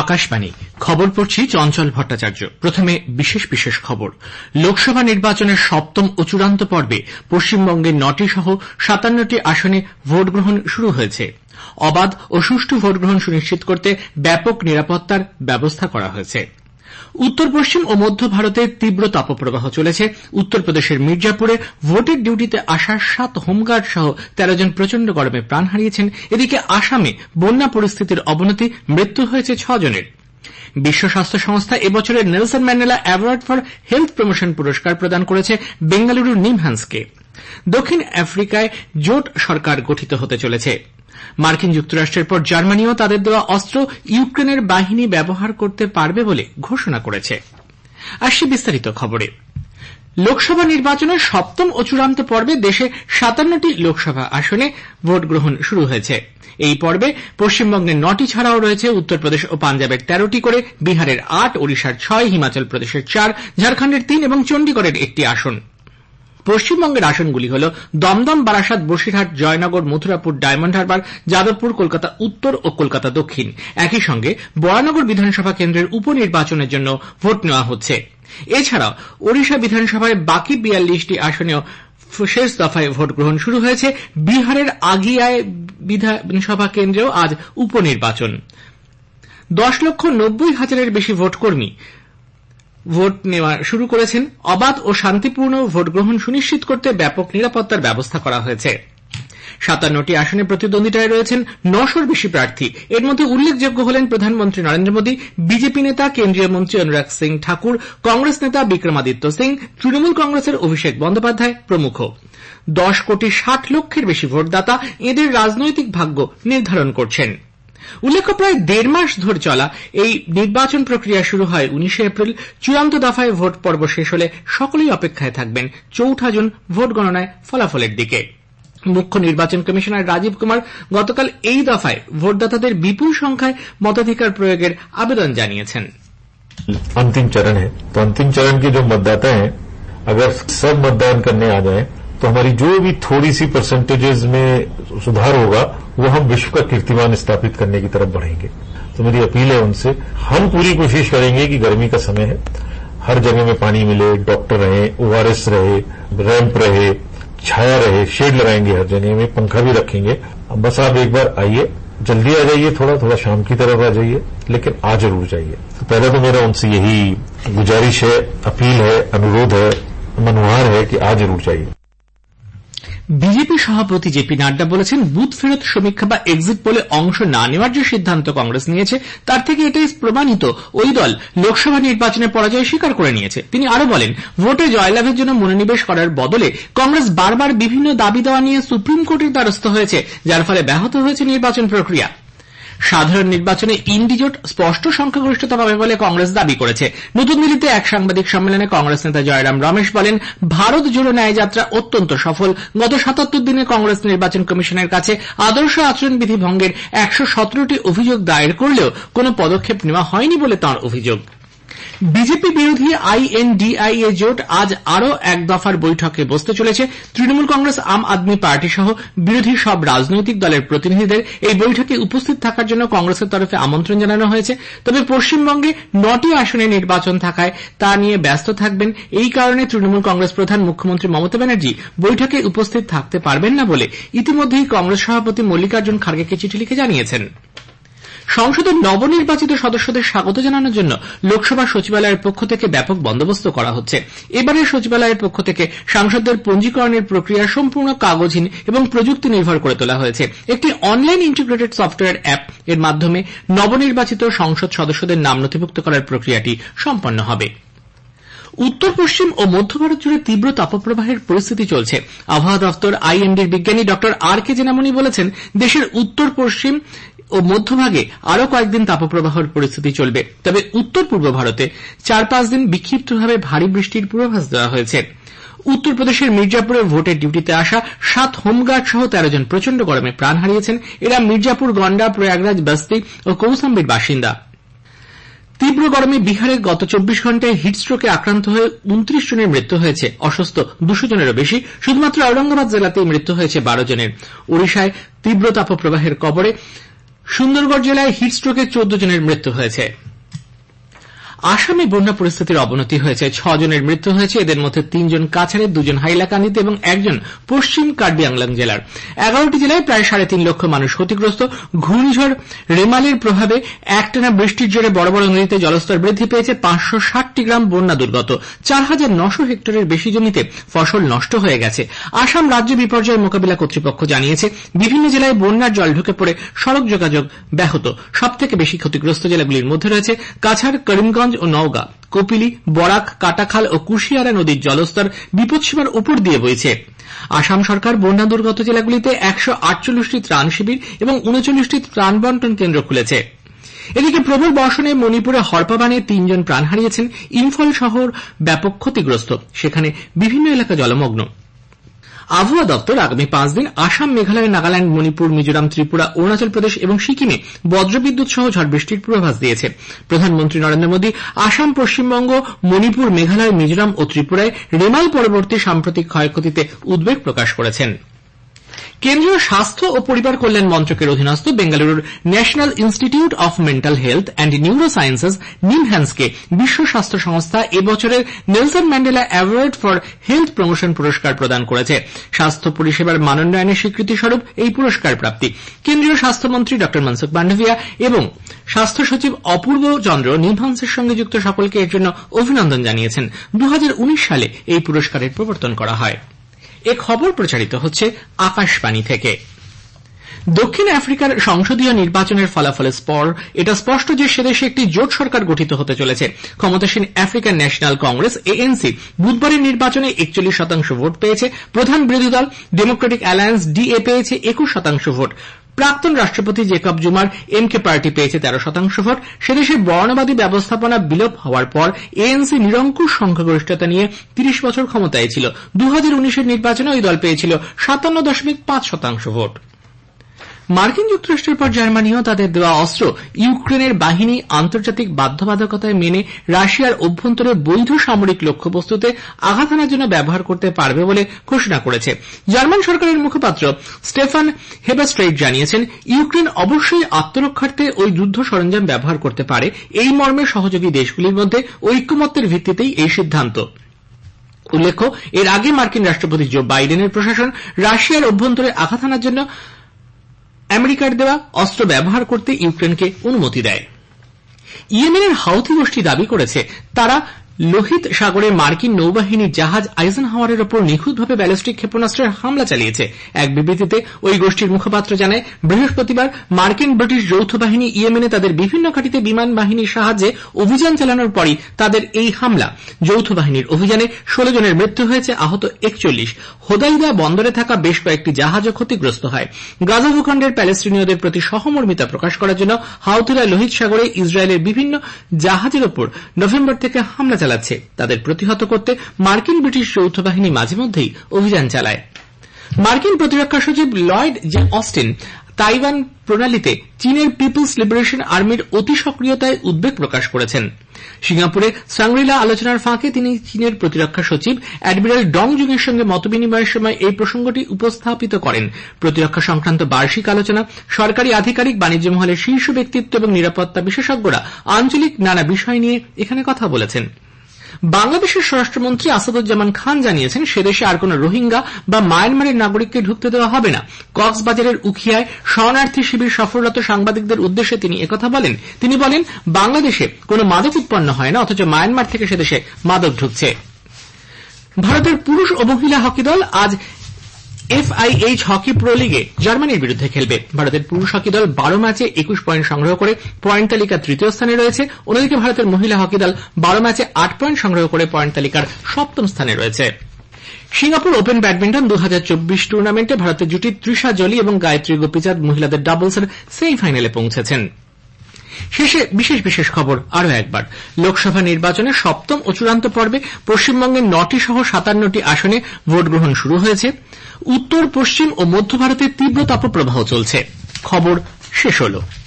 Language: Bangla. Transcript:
আকাশবাণী খবর পড়ছি চঞ্চল ভট্টাচার্য। প্রথমে বিশেষ বিশেষ খবর। লোকসভা নির্বাচনের সপ্তম ও চূড়ান্ত পর্বে পশ্চিমবঙ্গের 9টি সহ 57টি আসনে ভোট গ্রহণ শুরু হয়েছে। অবাধ ও সুষ্ঠু ভোট গ্রহণ সুনিশ্চিত করতে ব্যাপক নিরাপত্তার ব্যবস্থা করা হয়েছে। উত্তর পশ্চিম ও মধ্য ভারতে তীব্র তাপপ্রবাহ চলেছে। উত্তরপ্রদেশের মির্জাপুরে ভোটের ডিউটিতে আসা 7 হোমগার্ড সহ 13 জন প্রচন্ড গরমে প্রাণ হারিয়েছেন। এদিকে আসামে বন্যা পরিস্থিতির অবনতি, মৃত্যু হয়েছে 6 জনের। বিশ্ব স্বাস্থ্য সংস্থা এবছরের Nelson Mandela Award for Health Promotion পুরস্কার প্রদান করেছে বেঙ্গালুরুর নিমহান্সকে। দক্ষিণ আফ্রিকায় জোট সরকার গঠিত হতে চলেছে। মার্কিন যুক্তরাষ্ট্রের পর জার্মানিও তাদের দেওয়া অস্ত্র ইউক্রেনের বাহিনী ব্যবহার করতে পারবে বলে ঘোষণা করেছে। আসছি বিস্তারিত খবরে। লোকসভা নির্বাচনের সপ্তম ও চূড়ান্ত পর্বে দেশে 57টি লোকসভা আসনে ভোট গ্রহণ শুরু হয়েছে। এই পর্বে পশ্চিমবঙ্গের 9টি ছাড়াও রয়েছে উত্তরপ্রদেশ ও পাঞ্জাবের 13টি করে, বিহারের 8, ওড়িশার 6, হিমাচল প্রদেশের 4, ঝাড়খণ্ডের 3 এবং চণ্ডীগড়ের 1টি আসন। পশ্চিমবঙ্গের আসনগুলি হল দমদম, বারাসাত, বসিরহাট, জয়নগর, মথুরাপুর, ডায়মন্ড হারবার, যাদবপুর, কলকাতা উত্তর ও কলকাতা দক্ষিণ। একই সঙ্গে বরানগর বিধানসভা কেন্দ্রের উপনির্বাচনের জন্য ভোট নেওয়া হচ্ছে। এছাড়াও ওড়িশা বিধানসভায় বাকি 42টি আসনেও শেষ দফায় ভোট গ্রহণ শুরু হয়েছে। বিহারের আগিয়ায় বিধানসভা কেন্দ্রেও আজ উপনির্বাচন। 10,90,000-এর বেশি ভোটকর্মী ভোট নেওয়া শুরু করেছেন। অবাধ ও শান্তিপূর্ণ ভোট গ্রহণ সুনিশ্চিত করতে ব্যাপক নিরাপত্তার ব্যবস্থা করা হয়েছে। 57টি আসনে প্রতিদ্বন্দ্বিতায় রয়েছেন 900-র বেশি প্রার্থী। এর মধ্যে উল্লেখযোগ্য হলেন প্রধানমন্ত্রী নরেন্দ্র মোদী, বিজেপি নেতা কেন্দ্রীয় মন্ত্রী অনুরাগ সিং ঠাকুর, কংগ্রেস নেতা বিক্রমাদিত্য সিং, তৃণমূল কংগ্রেসের অভিষেক বন্দ্যোপাধ্যায় প্রমুখ। 10,60,00,000-এর বেশি ভোটদাতা এদের রাজনৈতিক ভাগ্য নির্ধারণ করছেন। উল্লেখ্য, প্রায় 1.5 মাস ধরে চলা এই নির্বাচন প্রক্রিয়া শুরু হয় 19 এপ্রিল। চূড়ান্ত দফায় ভোট পর্ব শেষ হলে সকলেই অপেক্ষায় থাকবেন 4 জুন ভোট গণনায় ফলাফলের দিকে। মুখ্য নির্বাচন কমিশনার রাজীব কুমার গতকাল এই দফায় ভোটদাতাদের বিপুল সংখ্যায় মতাধিকার প্রয়োগের আবেদন জানিয়েছেন। अंतिम चरण है, तो अंतिम चरण के जो मतदाता हैं, अगर सब मतदान करने आ जाएं, तो हमारी जो भी थोड़ी सी परसेंटेजेस में सुधार होगा वो हम विश्व का कीर्तिमान स्थापित करने की तरफ बढ़ेंगे। तो मेरी अपील है उनसे, हम पूरी कोशिश करेंगे कि गर्मी का समय है, हर जगह में पानी मिले, डॉक्टर रहे, ORS रहे, रैंप रहे, छाया रहे, शेड लगाएंगे, हर जगह में पंखा भी रखेंगे। बस आप एक बार आइए, जल्दी आ जाइए, थोड़ा शाम की तरफ आ जाइए, लेकिन आ जरूर जाइए। तो पहले तो मेरा उनसे यही गुजारिश है, अपील है, अनुरोध है, मनुहार है कि आ जरूर जाइए। বিজেপি সভাপতি জেপি নাড্ডা বলেছেন, বুথ ফেরত সমীক্ষা বা এক্সিট পোলে অংশ না নেওয়ার যে সিদ্ধান্ত কংগ্রেস নিয়েছে তার থেকে এটাই প্রমাণিত ওই দল লোকসভা নির্বাচনে পরাজয় স্বীকার করে নিয়েছে। তিনি আরো বলেন, ভোটে জয়লাভের জন্য মনোনিবেশ করার বদলে কংগ্রেস বারবার বিভিন্ন দাবি দেওয়া নিয়ে সুপ্রিম কোর্টের দ্বারস্থ হয়েছে, যার ফলে ব্যাহত হয়েছে নির্বাচন প্রক্রিয়া। সাধারণ নির্বাচনে ইন্ডি জোট স্পষ্ট সংখ্যাগরিষ্ঠতা পাবে বলে কংগ্রেস দাবি করেছে। নতুন দিল্লিতে এক সাংবাদিক সম্মেলনে কংগ্রেস নেতা জয়রাম রমেশ বলেন, ভারত জোড়ো ন্যায়যাত্রা অত্যন্ত সফল। গত 77 দিনে কংগ্রেস নির্বাচন কমিশনের কাছে আদর্শ আচরণবিধি ভঙ্গের 117টি অভিযোগ দায়ের করলেও কোনো পদক্ষেপ নেওয়া হয়নি বলে তাঁর অভিযোগ। বিজেপি বিরোধী INDIA জোট আজ আরও এক দফার বৈঠকে বসতে চলেছে। তৃণমূল কংগ্রেস, আম আদমি পার্টি সহ বিরোধী সব রাজনৈতিক দলের প্রতিনিধিদের এই বৈঠকে উপস্থিত থাকার জন্য কংগ্রেসের তরফে আমন্ত্রণ জানানো হয়েছে। তবে পশ্চিমবঙ্গে 9টি আসনে নির্বাচন থাকায় তা নিয়ে ব্যস্ত থাকবেন। এই কারণে তৃণমূল কংগ্রেস প্রধান মুখ্যমন্ত্রী মমতা ব্যানার্জি বৈঠকে উপস্থিত থাকতে পারবেন না বলে ইতিমধ্যেই কংগ্রেস সভাপতি মল্লিকার্জুন খার্গেকে চিঠি লিখে জানিয়েছেন। সংসদের নবনির্বাচিত সদস্যদের স্বাগত জানানোর জন্য লোকসভা সচিবালয়ের পক্ষ থেকে ব্যাপক বন্দোবস্ত করা হচ্ছে। এবারের সচিবালয়ের পক্ষ থেকে সাংসদদের পঞ্জীকরণের প্রক্রিয়া সম্পূর্ণ কাগজহীন এবং প্রযুক্তি নির্ভর করে তোলা হয়েছে। একটি অনলাইন ইন্টিগ্রেটেড সফটওয়্যার অ্যাপ এর মাধ্যমে নবনির্বাচিত সংসদ সদস্যদের নাম নথিভুক্ত করার প্রক্রিয়াটি সম্পন্ন হবে। উত্তর পশ্চিম ও মধ্য ভারত জুড়ে তীব্র তাপপ্রবাহের পরিস্থিতি চলছে। আবহাওয়া দপ্তর IMDর বিজ্ঞানী ডক্টর RK জেনামনি বলেছেন, দেশের উত্তর পশ্চিম ও মধ্যভাগে আরো কয়েকদিন তাপপ্রবাহের পরিস্থিতি চলবে। তবে উত্তর পূর্ব ভারতে 4-5 দিন বিক্ষিপ্তভাবে ভারী বৃষ্টির পূর্বাভাস দেওয়া হয়েছে। উত্তরপ্রদেশের মির্জাপুরে ভোটের ডিউটিতে আসা 7 হোমগার্ড সহ 13 জন প্রচন্ড গরমে প্রাণ হারিয়েছেন। এরা মির্জাপুর, গন্ডা, প্রয়াগরাজ, বস্তি ও কৌসাম্বির বাসিন্দা। তীব্র গরমে বিহারে গত 24 ঘণ্টায় হিটস্ট্রোকে আক্রান্ত হয়ে 29 জনের মৃত্যু হয়েছে। অসুস্থ 200 জনেরও বেশি। শুধুমাত্র ঔরঙ্গাবাদ জেলাতেই মৃত্যু হয়েছে 12 জনের। ওড়িশায় তীব্র তাপপ্রবাহের কবলে সুন্দরগড় জেলায় হিটস্ট্রোকে 14 জনের মৃত্যু হয়েছে। আসামে বন্যা পরিস্থিতির অবনতি হয়েছে। 6 জনের মৃত্যু হয়েছে। এদের মধ্যে 3 জন কাছাড়ে, 2 জন হাইলাকান্দিতে এবং 1 জন পশ্চিম কার্বি আংলং জেলার। 11টি জেলায় প্রায় 3.5 লক্ষ মানুষ ক্ষতিগ্রস্ত। ঘূর্ণিঝড় রেমালের প্রভাবে একটানা বৃষ্টির জোরে বড় বড় নদীতে জলস্তর বৃদ্ধি পেয়েছে। 560টি গ্রাম বন্যা দুর্গত। 4,900 হেক্টরের বেশি জমিতে ফসল নষ্ট হয়ে গেছে। আসাম রাজ্য বিপর্যয় মোকাবিলা কর্তৃপক্ষ জানিয়েছে, বিভিন্ন জেলায় বন্যার জল ঢুকে পড়ে সড়ক যোগাযোগ ব্যাহত। সবথেকে বেশি ক্ষতিগ্রস্ত জেলাগুলির মধ্যে রয়েছে কাছাড়, করিমগঞ্জ ও নওগাঁ। কপিলি, বরাক, কাটাখাল ও কুশিয়ারা নদীর জলস্তর বিপদসীমার উপর দিয়ে বইছে। আসাম সরকার বন্যা দুর্গত জেলাগুলিতে 148টি ত্রাণ শিবির এবং 39টি ত্রাণ বন্টন কেন্দ্র খুলেছে। এদিকে প্রবল বর্ষণে মণিপুরে হরপাবানে 3 জন প্রাণ হারিয়েছেন। ইম্ফল শহর ব্যাপক ক্ষতিগ্রস্ত, সেখানে বিভিন্ন এলাকা জলমগ্ন। আবহাওয়া দপ্তর আগামী 5 দিন আসাম, মেঘালয়, নাগাল্যান্ড, মণিপুর, মিজোরাম, ত্রিপুরা, অরুণাচল প্রদেশ এবং সিকিমে বজ্রবিদ্যুৎ সহ ঝড় বৃষ্টির পূর্বাভাস দিয়েছে। প্রধানমন্ত্রী নরেন্দ্র মোদী আসাম, পশ্চিমবঙ্গ, মণিপুর, মেঘালয়, মিজোরাম ও ত্রিপুরায় রেমাল পরবর্তী সাম্প্রতিক ক্ষয়ক্ষতিতে উদ্বেগ প্রকাশ করেছেন। কেন্দ্রীয় স্বাস্থ্য ও পরিবার কল্যাণ মন্ত্রকের অধীনস্থ বেঙ্গালুরুর National Institute of Mental Health and Neuro Sciences নিমহ্যান্সকে বিশ্ব স্বাস্থ্য সংস্থা এবছরের Nelson Mandela Award for Health Promotion পুরস্কার প্রদান করেছে। স্বাস্থ্য পরিষেবার মানোন্নয়নের স্বীকৃতিস্বরূপ এই পুরস্কার প্রাপ্তি। কেন্দ্রীয় স্বাস্থ্যমন্ত্রী ড মনসুখ মান্ডভিয়া এবং স্বাস্থ্য সচিব অপূর্ব চন্দ্র নিমহ্যান্সের সঙ্গে যুক্ত সকলকে এর জন্য অভিনন্দন জানিয়েছেন। 2019 সালে এই পুরস্কারের প্রবর্তন করা হয়। এ খবর প্রচারিত হচ্ছে আকাশবাণী থেকে। দক্ষিণ আফ্রিকার সংসদীয় নির্বাচনের ফলাফলের পর এটা স্পষ্ট যে সেদেশে একটি জোট সরকার গঠিত হতে চলেছে। ক্ষমতাসীন আফ্রিকান ন্যাশনাল কংগ্রেস এএনসি বুধবারের নির্বাচনে 41% ভোট পেয়েছে। প্রধান বিরোধী দল ডেমোক্রেটিক অ্যালায়েন্স ডিএ পেয়েছে 21% ভোট। প্রাক্তন রাষ্ট্রপতি জেকব জুমার এমকে পার্টি পেয়েছে 13% ভোট। সেদেশে বর্ণবাদী ব্যবস্থাপনা বিলোপ হওয়ার পর এএনসি নিরঙ্কুশ সংখ্যাগরিষ্ঠতা নিয়ে 30 বছর ক্ষমতায় ছিল। 2019-এর নির্বাচনে ওই দল পেয়েছিল 57.5% ভোট। মার্কিন যুক্তরাষ্ট্রের পর জার্মানিও তাদের দেওয়া অস্ত্র ইউক্রেনের বাহিনী আন্তর্জাতিক বাধ্যবাধকতায় মেনে রাশিয়ার অভ্যন্তরে বৈধ সামরিক লক্ষ্যবস্তুতে আঘাত হানার জন্য ব্যবহার করতে পারবে বলে ঘোষণা করেছে। জার্মান সরকারের মুখপাত্র স্টেফান হেবাস্ট্রেইট জানিয়েছেন, ইউক্রেন অবশ্যই আত্মরক্ষার্থে ওই যুদ্ধ সরঞ্জাম ব্যবহার করতে পারে। এই মর্মে সহযোগী দেশগুলির মধ্যে ঐকমত্যের ভিত্তিতেই এই সিদ্ধান্ত। উল্লেখ্য, এর আগে মার্কিন রাষ্ট্রপতি জো বাইডেনের প্রশাসন রাশিয়ার অভ্যন্তরে আঘাত হানার জন্য আমেরিকার দেওয়া অস্ত্র ব্যবহার করতে ইউক্রেনকে অনুমতি দেয়। ইয়েমেনের হাউথি গোষ্ঠী দাবি করেছে তারা লোহিত সাগরে মার্কিন নৌবাহিনীর জাহাজ আইজেনহাওয়ারের ওপর নিখুঁতভাবে ব্যালিস্টিক ক্ষেপণাস্ত্রের হামলা চালিয়েছে। এক বিবৃতিতে ওই গোষ্ঠীর মুখপাত্র জানায়, বৃহস্পতিবার মার্কিন ব্রিটিশ যৌথ বাহিনী ইয়েমেনে তাদের বিভিন্ন ঘাঁটিতে বিমান বাহিনীর সাহায্যে অভিযান চালানোর পরই তাদের এই হামলা। যৌথ বাহিনীর অভিযানে 16 জনের মৃত্যু হয়েছে, আহত 41। হোদাইদা বন্দরে থাকা বেশ কয়েকটি জাহাজও ক্ষতিগ্রস্ত হয়। গাজা ভূখণ্ডের প্যালেস্টিনীয়দের প্রতি সহমর্মিতা প্রকাশ করার জন্য হাউথিরা লোহিত সাগরে ইসরায়েলের বিভিন্ন জাহাজের ওপর নভেম্বর থেকে হামলা চালাচ্ছে। তাদের প্রতিহত করতে মার্কিন ব্রিটিশ যৌথ বাহিনী মাঝে মধ্যেই অভিযান চালায়। মার্কিন প্রতিরক্ষা সচিব লয়েড জে অস্টিন তাইওয়ান প্রণালীতে চীনের পিপলস লিবারেশন আর্মির অতি সক্রিয়তায় উদ্বেগ প্রকাশ করেছেন। সিঙ্গাপুরে সাংগ্রিলা আলোচনার ফাঁকে তিনি চীনের প্রতিরক্ষা সচিব অ্যাডমিরাল ডং জুং এর সঙ্গে মতবিনিময়ের সময় এই প্রসঙ্গটি উপস্থাপিত করেন। প্রতিরক্ষা সংক্রান্ত বার্ষিক আলোচনা, সরকারি আধিকারিক, বাণিজ্য মহলের শীর্ষ ব্যক্তিত্ব এবং নিরাপত্তা বিশেষজ্ঞরা আঞ্চলিক নানা বিষয় নিয়ে এখানে কথা বলেছেন। বাংলাদেশের স্বরাষ্ট্রমন্ত্রী আসাদুজ্জামান খান জানিয়েছেন, সেদেশে আর কোন রোহিঙ্গা বা মায়ানমারের নাগরিককে ঢুকতে দেওয়া হবে না। কক্সবাজারের উখিয়ায় শরণার্থী শিবির সফররত সাংবাদিকদের উদ্দেশ্যে তিনি একথা বলেন। তিনি বলেন, বাংলাদেশে কোন মাদক উৎপন্ন হয় না, অথচ মায়ানমার থেকে সেদেশে মাদক ঢুকছে। ভারতের পুরুষ ও মহিলা হকি দল আজ FIH হকি প্রো লিগে জার্মানির বিরুদ্ধে খেলবে। ভারতের পুরুষ হকি দল 12 ম্যাচে 21 পয়েন্ট সংগ্রহ করে পয়েন্ট তালিকার 3য় স্থানে রয়েছে। অন্যদিকে ভারতের মহিলা হকি দল 12 ম্যাচে 8 পয়েন্ট সংগ্রহ করে পয়েন্ট তালিকার 7ম স্থানে রয়েছে। সিঙ্গাপুর ওপেন ব্যাডমিন্টন 2024 টুর্নামেন্টে ভারতের জুটি তৃষা জলি এবং গায়ত্রী গোপীচাঁদ মহিলাদের ডাবলসের সেমিফাইনালে পৌঁছেছেন। শেষে বিশেষ খবর আরও একবার। লোকসভা নির্বাচনের 7ম ও চূড়ান্ত পর্বে পশ্চিমবঙ্গের 9টি সহ 57টি আসনে ভোট গ্রহণ শুরু হয়েছে। উত্তর, পশ্চিম ও মধ্য ভারতে তীব্র তাপপ্রবাহ চলছে। খবর শেষ হল।